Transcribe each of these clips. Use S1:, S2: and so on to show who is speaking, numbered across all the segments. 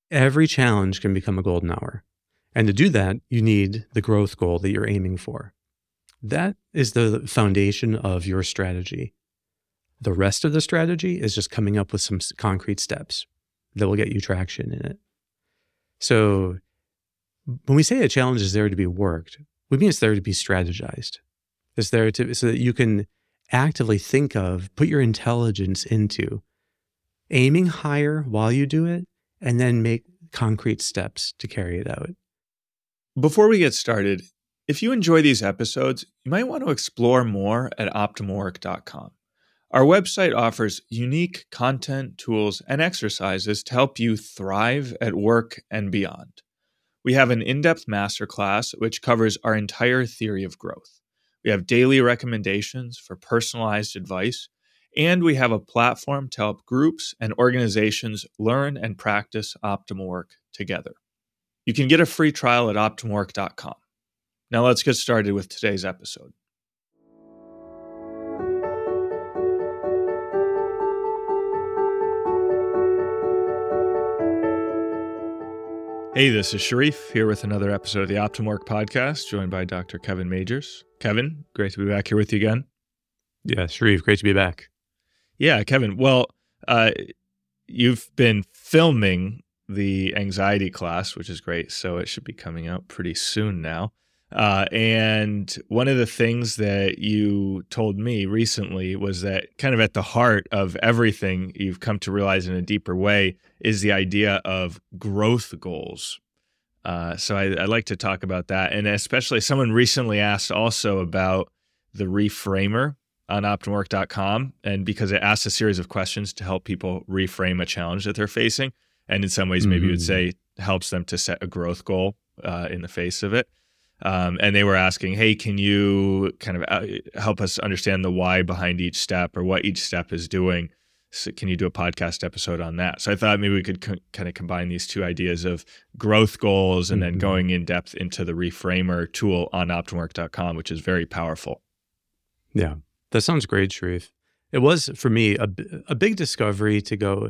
S1: every challenge can become a golden hour. And to do that, you need the growth goal that you're aiming for. That is the foundation of your strategy. The rest of the strategy is just coming up with some concrete steps that will get you traction in it. So when we say a challenge is there to be worked, we mean it's there to be strategized. It's there so that you can actively think of, put your intelligence into aiming higher while you do it, and then make concrete steps to carry it out.
S2: Before we get started, if you enjoy these episodes, you might want to explore more at optimalwork.com. Our website offers unique content, tools, and exercises to help you thrive at work and beyond. We have an in-depth masterclass which covers our entire theory of growth. We have daily recommendations for personalized advice, and we have a platform to help groups and organizations learn and practice optimal work together. You can get a free trial at optimalwork.com. Now let's get started with today's episode. Hey, this is Sharif here with another episode of the Optimal Work podcast, joined by Dr. Kevin Majors. Kevin, great to be back here with you again.
S1: Yeah, Sharif, great to be back.
S2: Yeah, Kevin. Well, you've been filming the anxiety class, which is great. So it should be coming out pretty soon now. And one of the things that you told me recently was that kind of at the heart of everything you've come to realize in a deeper way is the idea of growth goals. So I'd like to talk about that. And especially someone recently asked also about the reframer on optimalwork.com. And because it asks a series of questions to help people reframe a challenge that they're facing. And in some ways, maybe you would say helps them to set a growth goal in the face of it. And they were asking, hey, can you kind of help us understand the why behind each step or what each step is doing? So can you do a podcast episode on that? So I thought maybe we could kind of combine these two ideas of growth goals and then going in depth into the reframer tool on optimalwork.com, which is very powerful.
S1: Yeah, that sounds great, Sharif. It was, for me, a big discovery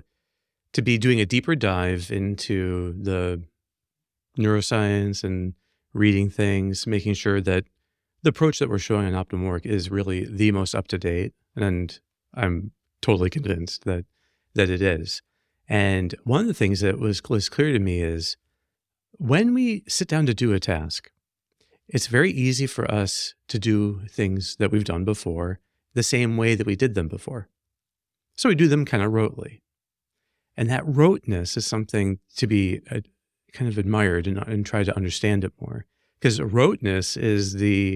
S1: to be doing a deeper dive into the neuroscience and reading things, making sure that the approach that we're showing on Optimal Work is really the most up-to-date. And I'm totally convinced that it is. And one of the things that was clear to me is when we sit down to do a task, it's very easy for us to do things that we've done before the same way that we did them before. So we do them kind of rotely. And that roteness is something to be kind of admired and try to understand it more. Because roteness is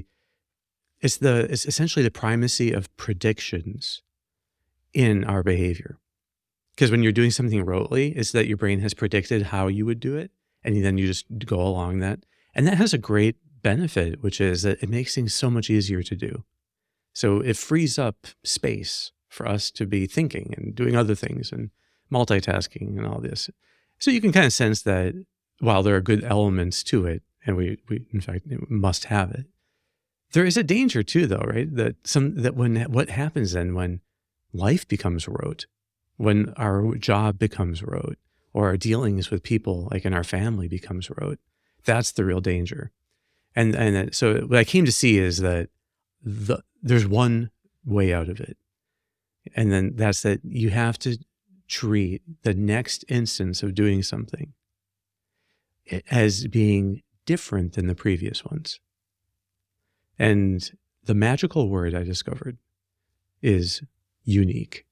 S1: it's essentially the primacy of predictions in our behavior. Because when you're doing something rotely, it's that your brain has predicted how you would do it, and then you just go along that. And that has a great benefit, which is that it makes things so much easier to do. So it frees up space for us to be thinking and doing other things and multitasking and all this. So you can kind of sense that while there are good elements to it, and we in fact must have it, there is a danger too, though, right? What happens then when life becomes rote, when our job becomes rote, or our dealings with people, like in our family, becomes rote. That's the real danger. And so what I came to see is that there's one way out of it, and then that's that you have to treat the next instance of doing something as being different than the previous ones. And the magical word I discovered is unique.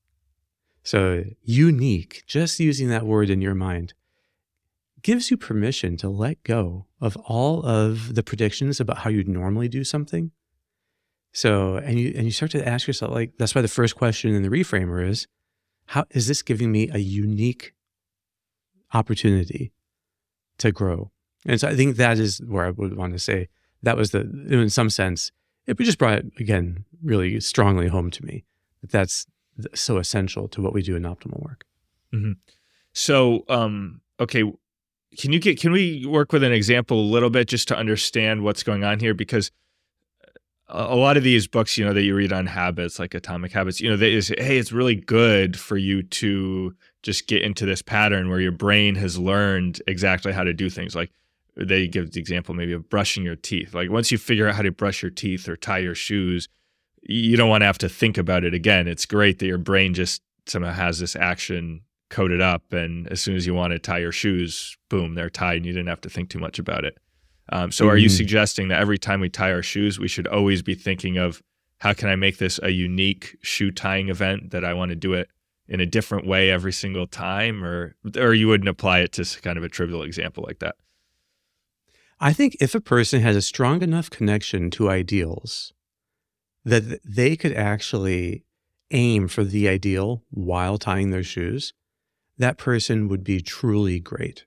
S1: So unique, just using that word in your mind, gives you permission to let go of all of the predictions about how you'd normally do something. So, and you start to ask yourself, like, that's why the first question in the reframer is, how is this giving me a unique opportunity to grow? And so I think that is where I would want to say that was in some sense, it just brought it, again, really strongly home to me that that's so essential to what we do in optimal work.
S2: Mm-hmm. So, okay, can we work with an example a little bit just to understand what's going on here? Because a lot of these books, that you read on habits, like Atomic Habits, they say, hey, it's really good for you to just get into this pattern where your brain has learned exactly how to do things. Like they give the example maybe of brushing your teeth. Like once you figure out how to brush your teeth or tie your shoes, you don't want to have to think about it again. It's great that your brain just somehow has this action coded up, and as soon as you want to tie your shoes, boom, they're tied, and you didn't have to think too much about it. So are you suggesting that every time we tie our shoes, we should always be thinking of how can I make this a unique shoe tying event, that I want to do it in a different way every single time, or you wouldn't apply it to kind of a trivial example like that?
S1: I think if a person has a strong enough connection to ideals that they could actually aim for the ideal while tying their shoes, that person would be truly great.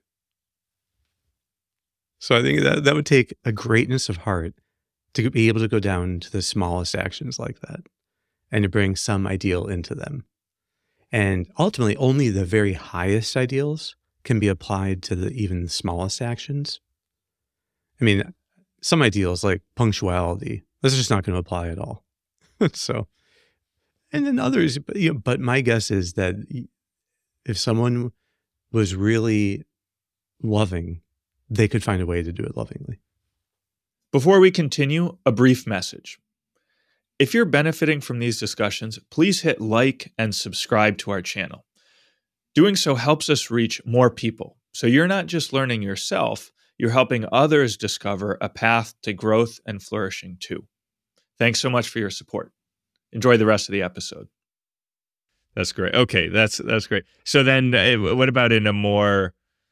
S1: So I think that would take a greatness of heart to be able to go down to the smallest actions like that and to bring some ideal into them. And ultimately, only the very highest ideals can be applied to the even smallest actions. I mean, some ideals like punctuality, that's just not going to apply at all. So, and then others, but my guess is that if someone was really loving, they could find a way to do it lovingly.
S2: Before we continue, a brief message. If you're benefiting from these discussions, please hit like and subscribe to our channel. Doing so helps us reach more people. So you're not just learning yourself, you're helping others discover a path to growth and flourishing too. Thanks so much for your support. Enjoy the rest of the episode. That's great. Okay, that's great. So then what about in a more,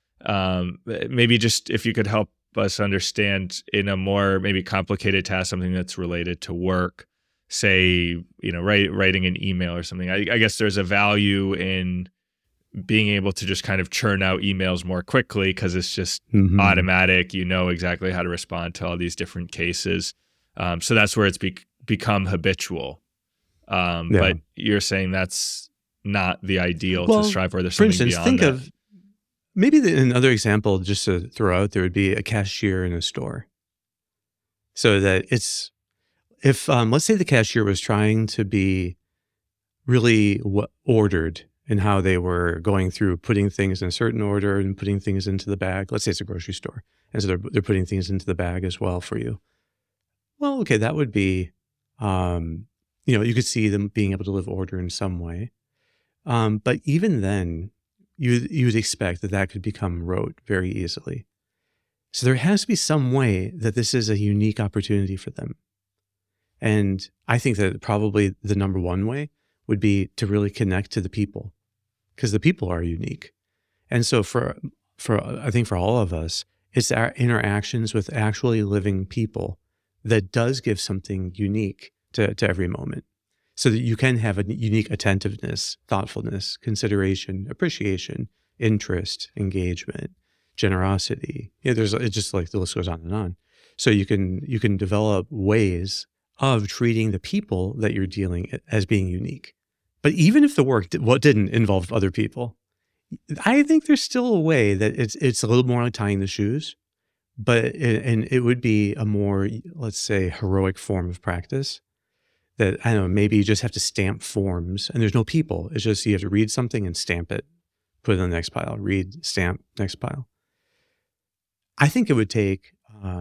S2: maybe just if you could help us understand in a more maybe complicated task, something that's related to work, say, writing an email or something. I guess there's a value in being able to just kind of churn out emails more quickly because it's just automatic. You know exactly how to respond to all these different cases. So that's where it's become habitual. But you're saying that's not the ideal to strive for. There's something beyond that. For instance, think of
S1: maybe another example just to throw out there would be a cashier in a store. So that if let's say the cashier was trying to be really ordered in how they were going through putting things in a certain order and putting things into the bag. Let's say it's a grocery store. And so they're putting things into the bag as well for you. Well, okay, that would be, you could see them being able to live order in some way. But even then, you'd expect that could become rote very easily. So there has to be some way that this is a unique opportunity for them. And I think that probably the number one way would be to really connect to the people, because the people are unique. And so I think for all of us, it's our interactions with actually living people that does give something unique to every moment, so that you can have a unique attentiveness, thoughtfulness, consideration, appreciation, interest, engagement, generosity. It's just like the list goes on and on. So you can develop ways of treating the people that you're dealing as being unique. But even if the work didn't involve other people, I think there's still a way that it's a little more like tying the shoes, and it would be a more, let's say, heroic form of practice. That, I don't know, maybe you just have to stamp forms and there's no people. It's just you have to read something and stamp it, put it in the next pile, read, stamp, next pile. I think it would take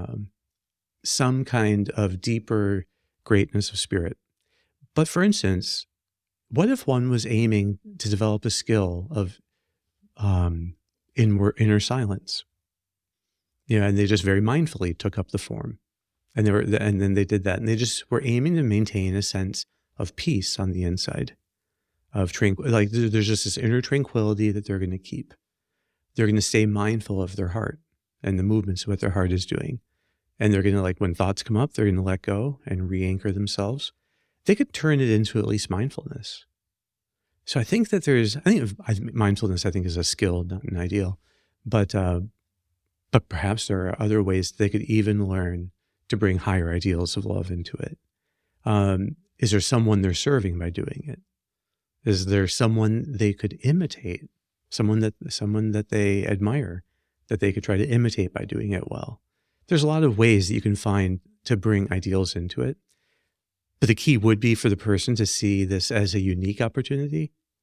S1: some kind of deeper greatness of spirit. But for instance, what if one was aiming to develop a skill of inner silence? And they just very mindfully took up the form. And then they did that, and they just were aiming to maintain a sense of peace on the inside, of like there's just this inner tranquility that they're going to keep. They're going to stay mindful of their heart and the movements of what their heart is doing, and they're going to, like, when thoughts come up, they're going to let go and re-anchor themselves. They could turn it into at least mindfulness. So I think mindfulness, I think, is a skill, not an ideal, but perhaps there are other ways they could even learn to bring higher ideals of love into it. Is there someone they're serving by doing it? Is there someone they could imitate? Someone that they admire, that they could try to imitate by doing it well? There's a lot of ways that you can find to bring ideals into it. But the key would be for the person to see this as a unique opportunity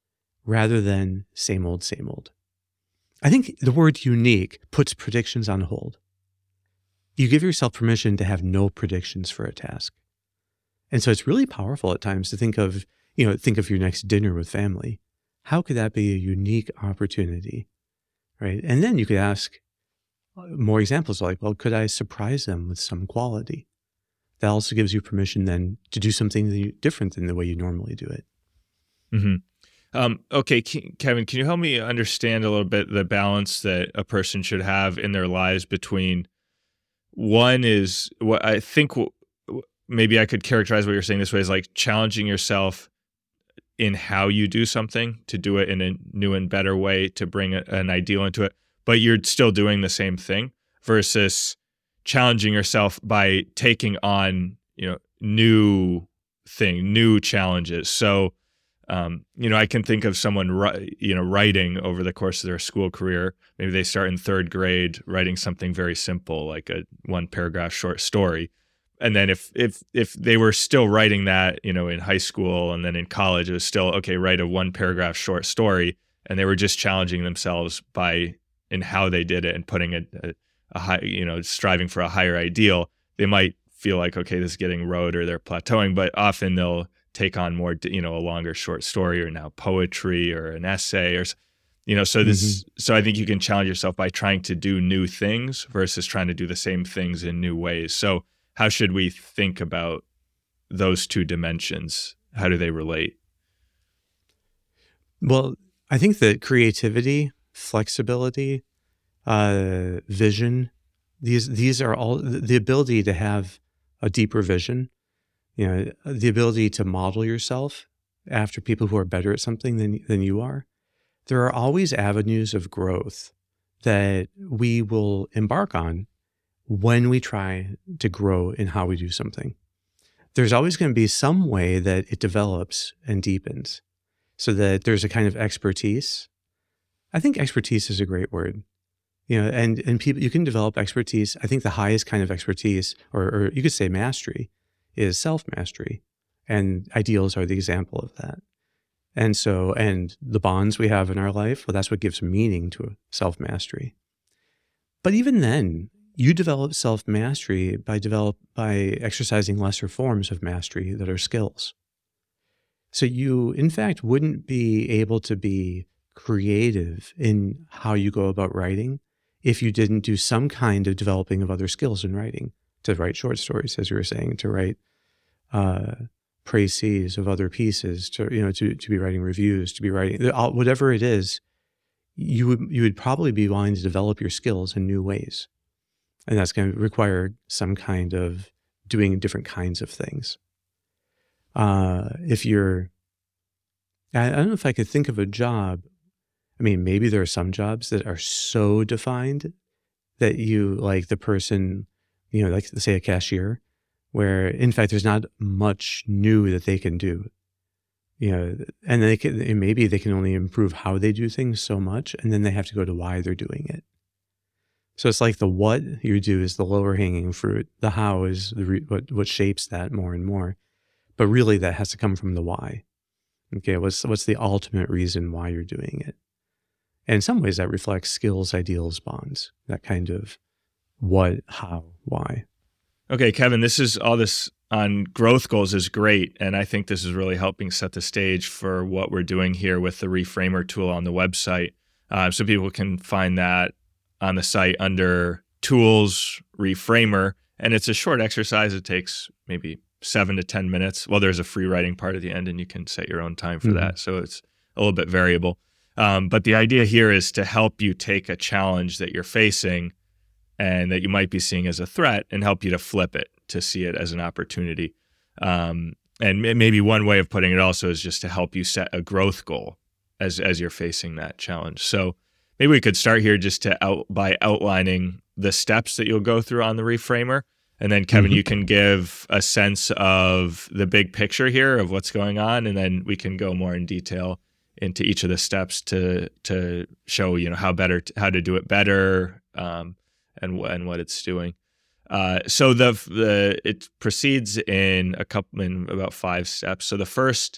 S1: rather than same old, same old. I think the word unique puts predictions on hold. You give yourself permission to have no predictions for a task. And so it's really powerful at times to think of your next dinner with family. How could that be a unique opportunity, right? And then you could ask more examples like, well, could I surprise them with some quality? That also gives you permission then to do something different than the way you normally do it.
S2: Mm-hmm. Okay, Kevin, can you help me understand a little bit the balance that a person should have in their lives between one is what I think maybe I could characterize what you're saying this way is like challenging yourself in how you do something, to do it in a new and better way, to bring an ideal into it, but you're still doing the same thing, versus challenging yourself by taking on, new challenges. So, I can think of someone, writing over the course of their school career. Maybe they start in third grade writing something very simple, like a 1-paragraph short story. And then if they were still writing that, in high school and then in college, it was still, okay, write a 1-paragraph short story. And they were just challenging themselves in how they did it and putting a high, striving for a higher ideal. They might feel like, okay, this is getting rote or they're plateauing, but often they'll take on more, a longer short story or now poetry or an essay or, so this, so I think you can challenge yourself by trying to do new things versus trying to do the same things in new ways. So how should we think about those two dimensions? How do they relate?
S1: Well, I think that creativity, flexibility, vision, these are all the ability to have a deeper vision, the ability to model yourself after people who are better at something than you are. There are always avenues of growth that we will embark on when we try to grow in how we do something. There's always going to be some way that it develops and deepens so that there's a kind of expertise. I think expertise is a great word. And people, you can develop expertise. I think the highest kind of expertise, or you could say mastery, is self-mastery. And ideals are the example of that. And the bonds we have in our life, well, that's what gives meaning to self-mastery. But even then, you develop self-mastery by exercising lesser forms of mastery that are skills. So you, in fact, wouldn't be able to be creative in how you go about writing if you didn't do some kind of developing of other skills in writing, to write short stories, as you were saying, to write précis of other pieces, to be writing reviews, to be writing whatever it is. You would probably be wanting to develop your skills in new ways. And that's going to require some kind of doing different kinds of things. I don't know if I could think of a job. I mean, maybe there are some jobs that are so defined that you, like the person, like say a cashier, where in fact there's not much new that they can do. And maybe they can only improve how they do things so much, and then they have to go to why they're doing it. So it's like the what you do is the lower hanging fruit. The how is what shapes that more and more. But really that has to come from the why. Okay, what's the ultimate reason why you're doing it? And in some ways that reflects skills, ideals, bonds, that kind of what, how, why.
S2: Okay, Kevin, all this on growth goals is great. And I think this is really helping set the stage for what we're doing here with the Reframer tool on the website. So people can find that on the site under Tools, Reframer. And it's a short exercise. It takes maybe 7 to 10 minutes. Well, there's a free writing part at the end, and you can set your own time for that. So it's a little bit variable. But the idea here is to help you take a challenge that you're facing and that you might be seeing as a threat and help you to flip it, to see it as an opportunity. And maybe one way of putting it also is just to help you set a growth goal as you're facing that challenge. So maybe we could start here just by outlining the steps that you'll go through on the Reframer. And then, Kevin, you can give a sense of the big picture here of what's going on, and then we can go more in detail into each of the steps to show how to do it better, and what it's doing. So it proceeds in about 5 steps. So the first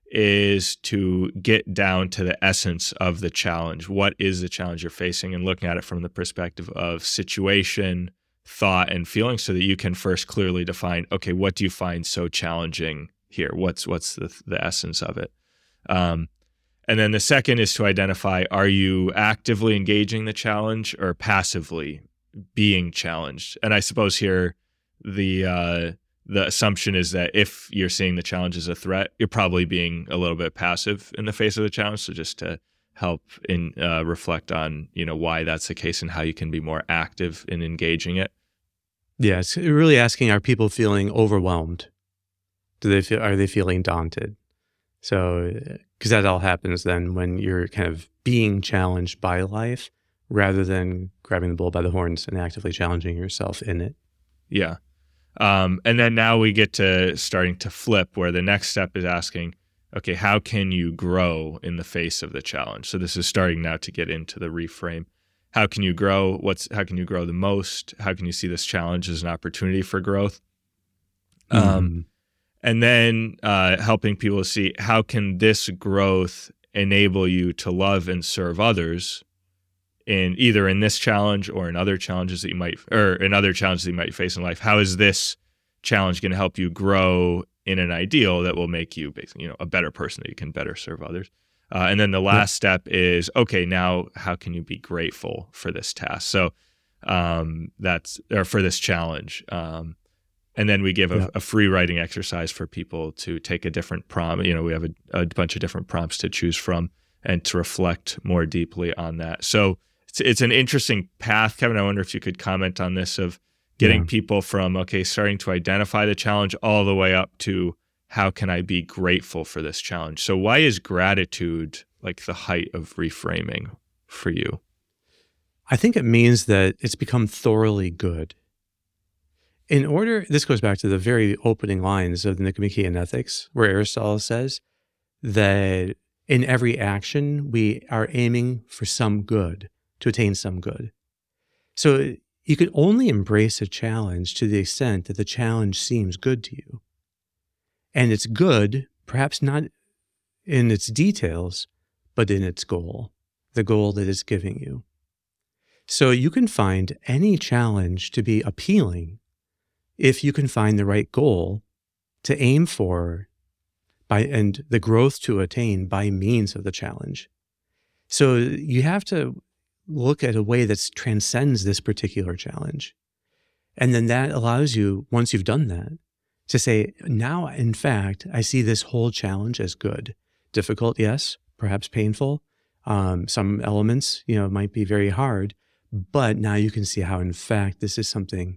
S2: is to get down to the essence of the challenge. What is the challenge you're facing, and looking at it from the perspective of situation, thought, and feeling, so that you can first clearly define, okay, what do you find so challenging here? What's the essence of it? And then the second is to identify, are you actively engaging the challenge or passively being challenged? And I suppose here the assumption is that if you're seeing the challenge as a threat, you're probably being a little bit passive in the face of the challenge. So just to help reflect on, why that's the case and how you can be more active in engaging it.
S1: Yeah, it's really asking, are people feeling overwhelmed? Are they feeling daunted? So, because that all happens then when you're kind of being challenged by life rather than grabbing the bull by the horns and actively challenging yourself in it.
S2: Yeah. And then now we get to starting to flip, where the next step is asking, okay, how can you grow in the face of the challenge? So this is starting now to get into the reframe. How can you grow? How can you grow the most? How can you see this challenge as an opportunity for growth? And then helping people see, how can this growth enable you to love and serve others in either in this challenge or in other challenges that you might face in life? How is this challenge going to help you grow in an ideal that will make you basically, a better person, that you can better serve others? And then the last step is, okay, now how can you be grateful for this task? So for this challenge. And then we give a free writing exercise for people to take a different prompt. We have a bunch of different prompts to choose from and to reflect more deeply on that. So it's an interesting path, Kevin. I wonder if you could comment on this, of getting people from, starting to identify the challenge all the way up to, how can I be grateful for this challenge? So why is gratitude like the height of reframing for you?
S1: I think it means that it's become thoroughly good. This goes back to the very opening lines of the Nicomachean Ethics, where Aristotle says that in every action, we are aiming for some good, to attain some good. So you can only embrace a challenge to the extent that the challenge seems good to you. And it's good, perhaps not in its details, but in its goal, the goal that it's giving you. So you can find any challenge to be appealing if you can find the right goal to aim for and the growth to attain by means of the challenge. So you have to look at a way that transcends this particular challenge. And then that allows you, once you've done that, to say, now, in fact, I see this whole challenge as good. Difficult, yes, perhaps painful. Some elements, might be very hard, but now you can see how, in fact, this is something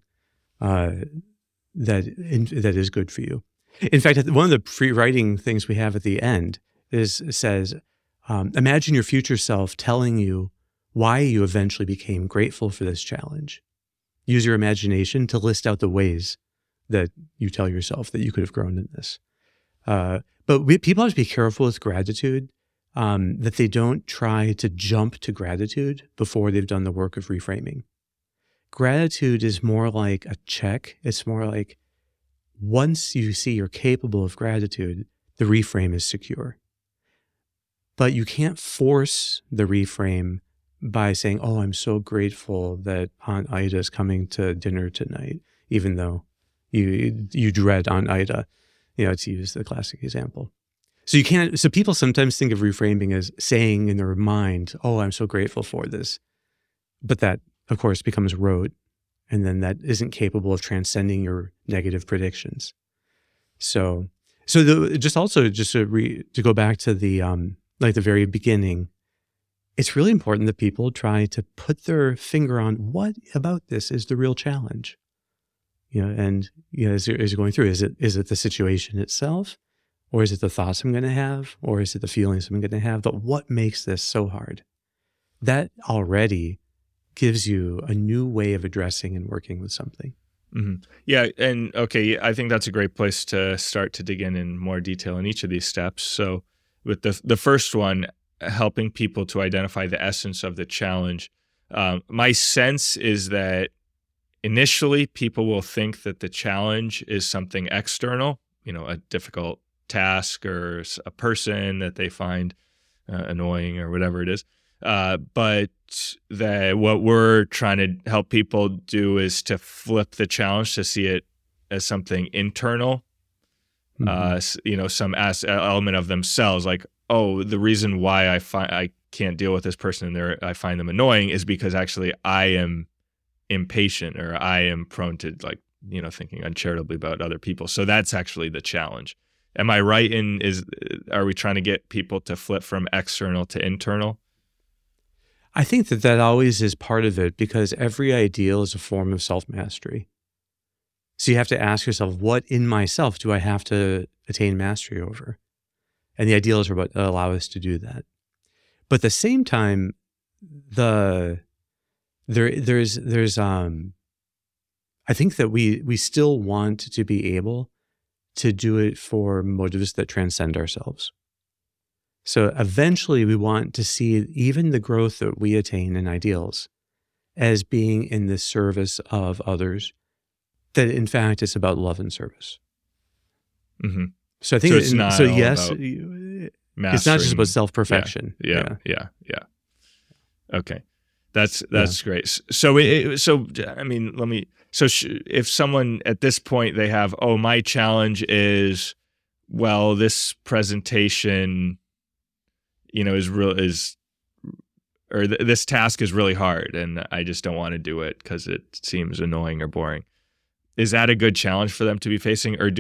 S1: that is good for you. In fact, one of the free writing things we have at the end says, imagine your future self telling you why you eventually became grateful for this challenge. Use your imagination to list out the ways that you tell yourself that you could have grown in this. But people have to be careful with gratitude, that they don't try to jump to gratitude before they've done the work of reframing. Gratitude is more like a check. It's more like, once you see you're capable of gratitude, the reframe is secure. But you can't force the reframe by saying, oh, I'm so grateful that Aunt Ida is coming to dinner tonight, even though you dread Aunt Ida, to use the classic example. So people sometimes think of reframing as saying in their mind, oh, I'm so grateful for this. But that, of course, becomes rote. And then that isn't capable of transcending your negative predictions. So to go back to the very beginning, it's really important that people try to put their finger on what about this is the real challenge. As you're going through, is it the situation itself, or is it the thoughts I'm going to have, or is it the feelings I'm going to have? But what makes this so hard? That already gives you a new way of addressing and working with something.
S2: Mm-hmm. Yeah. And okay, I think that's a great place to start to dig in more detail in each of these steps. So with the first one, helping people to identify the essence of the challenge, my sense is that initially people will think that the challenge is something external, a difficult task or a person that they find annoying or whatever it is. But what we're trying to help people do is to flip the challenge to see it as something internal, some element of themselves. Like, oh, the reason why I can't deal with this person and I find them annoying is because actually I am impatient, or I am prone to thinking uncharitably about other people. So that's actually the challenge. Am I right are we trying to get people to flip from external to internal?
S1: I think that always is part of it, because every ideal is a form of self-mastery. So you have to ask yourself, what in myself do I have to attain mastery over? And the ideals are what allow us to do that. But at the same time, there's I think that we still want to be able to do it for motives that transcend ourselves. So eventually we want to see even the growth that we attain in ideals as being in the service of others, that in fact it's about love and service.
S2: Mm-hmm.
S1: So I think
S2: it's not all
S1: yes,
S2: about
S1: it's not just about self-perfection.
S2: Yeah. Okay. That's great. So if someone at this point, they have, my challenge is, well, this presentation, this task is really hard and I just don't want to do it because it seems annoying or boring. Is that a good challenge for them to be facing, or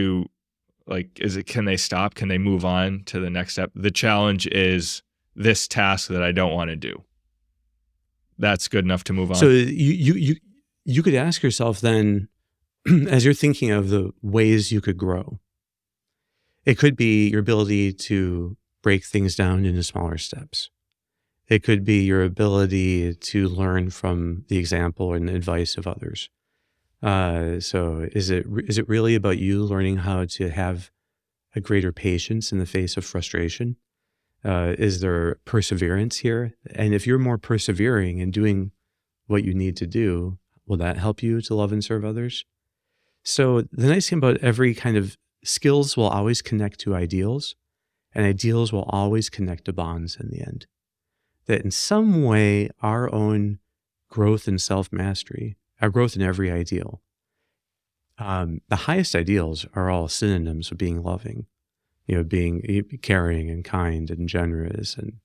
S2: can they stop? Can they move on to the next step? The challenge is this task that I don't want to do. That's good enough to move on.
S1: So you could ask yourself then, as you're thinking of the ways you could grow, it could be your ability to break things down into smaller steps. It could be your ability to learn from the example and advice of others. So is it really about you learning how to have a greater patience in the face of frustration? Is there perseverance here? And if you're more persevering in doing what you need to do, will that help you to love and serve others? So the nice thing about every kind of skills will always connect to ideals, and ideals will always connect to bonds in the end. That in some way, our own growth in self-mastery, our growth in every ideal, the highest ideals are all synonyms of being loving, being caring and kind and generous. And,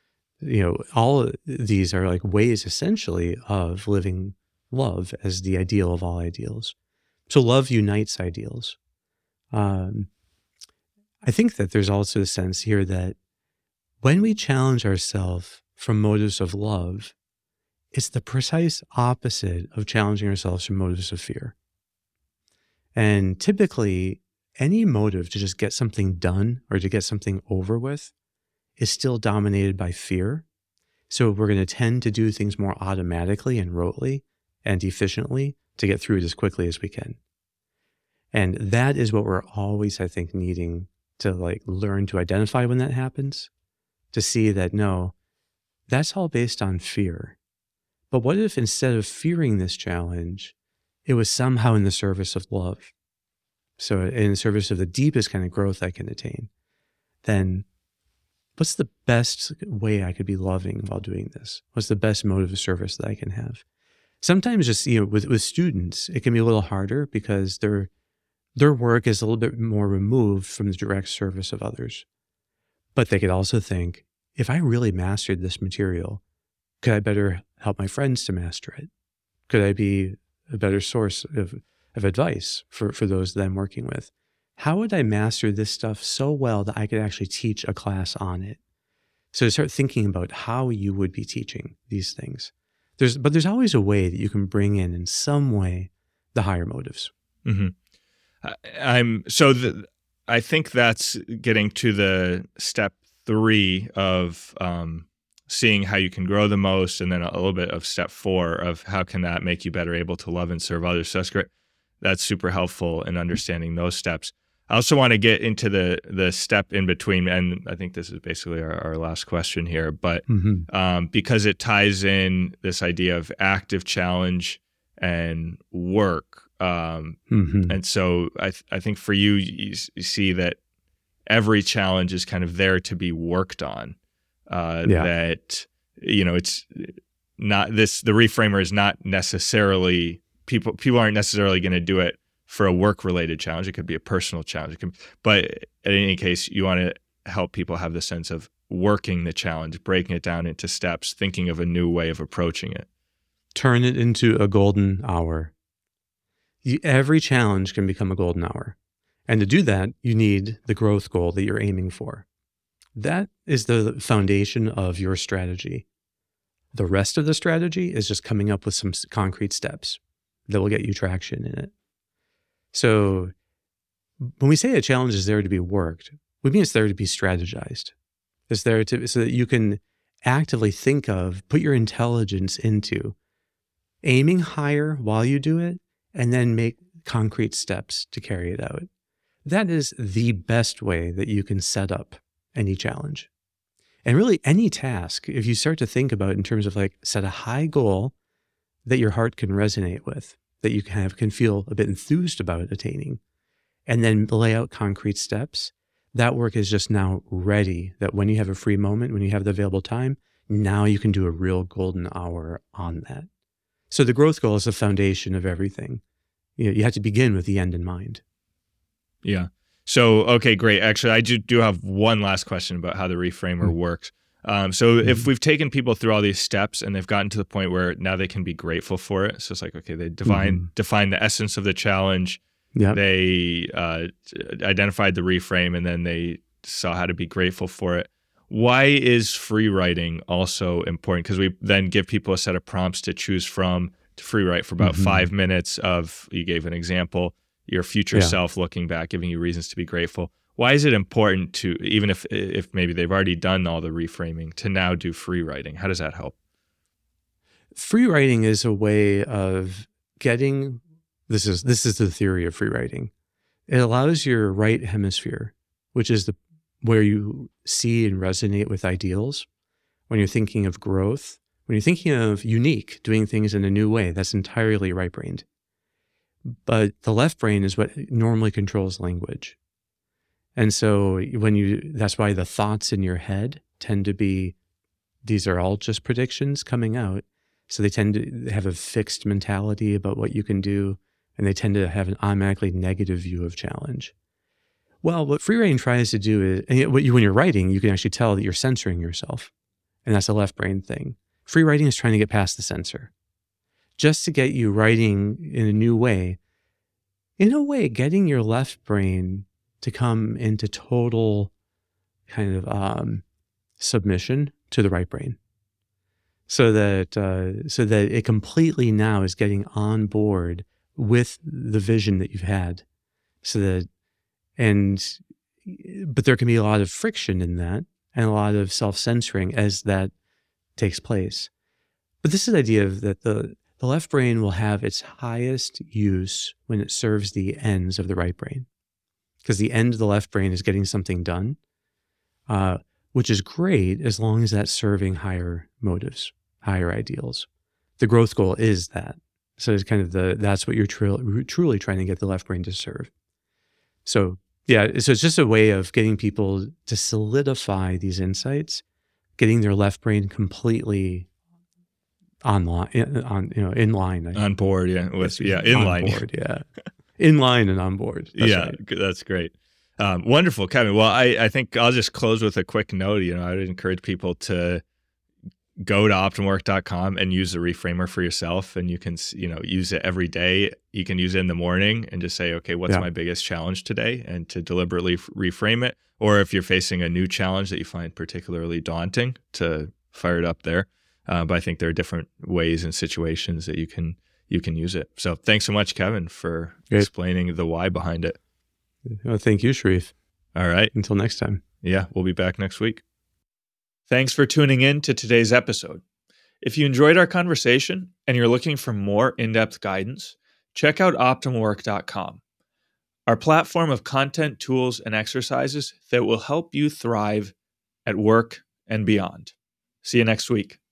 S1: all of these are like ways essentially of living love as the ideal of all ideals. So love unites ideals. I think that there's also a sense here that when we challenge ourselves from motives of love, it's the precise opposite of challenging ourselves from motives of fear. And typically, any motive to just get something done or to get something over with is still dominated by fear. So we're going to tend to do things more automatically and rotely and efficiently to get through it as quickly as we can. And that is what we're always, I think, needing to learn to identify when that happens, to see that, no, that's all based on fear. But what if instead of fearing this challenge, it was somehow in the service of love? So in the service of the deepest kind of growth I can attain, then what's the best way I could be loving while doing this? What's the best motive of service that I can have? Sometimes just, with students, it can be a little harder because their work is a little bit more removed from the direct service of others. But they could also think, if I really mastered this material, could I better help my friends to master it? Could I be a better source of advice for those that I'm working with? How would I master this stuff so well that I could actually teach a class on it? So start thinking about how you would be teaching these things. But there's always a way that you can bring in some way the higher motives.
S2: Mm-hmm. I think that's getting to the step 3 of seeing how you can grow the most, and then a little bit of step 4 of how can that make you better able to love and serve others. So that's great. That's super helpful in understanding those steps. I also want to get into the step in between, and I think this is basically our last question here, but because it ties in this idea of active challenge and work. And so I think for you see that every challenge is kind of there to be worked on. That, it's not this, the reframer is not necessarily, people aren't necessarily going to do it for a work-related challenge. It could be a personal challenge. But in any case, you want to help people have the sense of working the challenge, breaking it down into steps, thinking of a new way of approaching it.
S1: Turn it into a golden hour. Every challenge can become a golden hour. And to do that, you need the growth goal that you're aiming for. That is the foundation of your strategy. The rest of the strategy is just coming up with some concrete steps that will get you traction in it. So when we say a challenge is there to be worked, we mean it's there to be strategized. It's there so that you can actively think of, put your intelligence into aiming higher while you do it, and then make concrete steps to carry it out. That is the best way that you can set up any challenge. And really any task, if you start to think about it in terms of like set a high goal that your heart can resonate with, that you can feel a bit enthused about attaining, and then lay out concrete steps, that work is just now ready, that when you have a free moment, when you have the available time, now you can do a real golden hour on that. So the growth goal is the foundation of everything. You have to begin with the end in mind.
S2: Yeah. So, okay, great. Actually, I do have one last question about how the reframer works. So if we've taken people through all these steps and they've gotten to the point where now they can be grateful for it. So it's like, okay, they define the essence of the challenge. Yep. They identified the reframe, and then they saw how to be grateful for it. Why is free writing also important? Because we then give people a set of prompts to choose from to free write for about 5 minutes of, you gave an example, your future self looking back, giving you reasons to be grateful. Why is it important to, even if maybe they've already done all the reframing, to now do free writing? How does that help?
S1: Free writing is a way of getting, this is the theory of free writing. It allows your right hemisphere, which is where you see and resonate with ideals, when you're thinking of growth, when you're thinking of unique, doing things in a new way, that's entirely right-brained. But the left brain is what normally controls language. And so that's why the thoughts in your head tend to be, these are all just predictions coming out. So they tend to have a fixed mentality about what you can do, and they tend to have an automatically negative view of challenge. Well, what free writing tries to do is, when you're writing, you can actually tell that you're censoring yourself. And that's a left brain thing. Free writing is trying to get past the censor, just to get you writing in a new way. In a way, getting your left brain to come into total kind of submission to the right brain, so that it completely now is getting on board with the vision that you've had. But there can be a lot of friction in that and a lot of self-censoring as that takes place. But this is the idea of that the left brain will have its highest use when it serves the ends of the right brain. Because the end of the left brain is getting something done, which is great as long as that's serving higher motives, higher ideals. The growth goal is that. So it's kind of that's what you're truly trying to get the left brain to serve. So it's just a way of getting people to solidify these insights, getting their left brain completely in line.
S2: On board, yeah. In line.
S1: Board, yeah. In line and on board.
S2: That's right. That's great. Wonderful, Kevin. Well, I think I'll just close with a quick note. I would encourage people to go to optimwork.com and use the reframer for yourself. And you can, use it every day. You can use it in the morning and just say, okay, what's my biggest challenge today? And to deliberately reframe it. Or if you're facing a new challenge that you find particularly daunting, to fire it up there. But I think there are different ways and situations that you can use it. So thanks so much, Kevin, for explaining the why behind it.
S1: Well, thank you, Sharif.
S2: All right.
S1: Until next time.
S2: Yeah, we'll be back next week. Thanks for tuning in to today's episode. If you enjoyed our conversation and you're looking for more in-depth guidance, check out optimwork.com, our platform of content, tools, and exercises that will help you thrive at work and beyond. See you next week.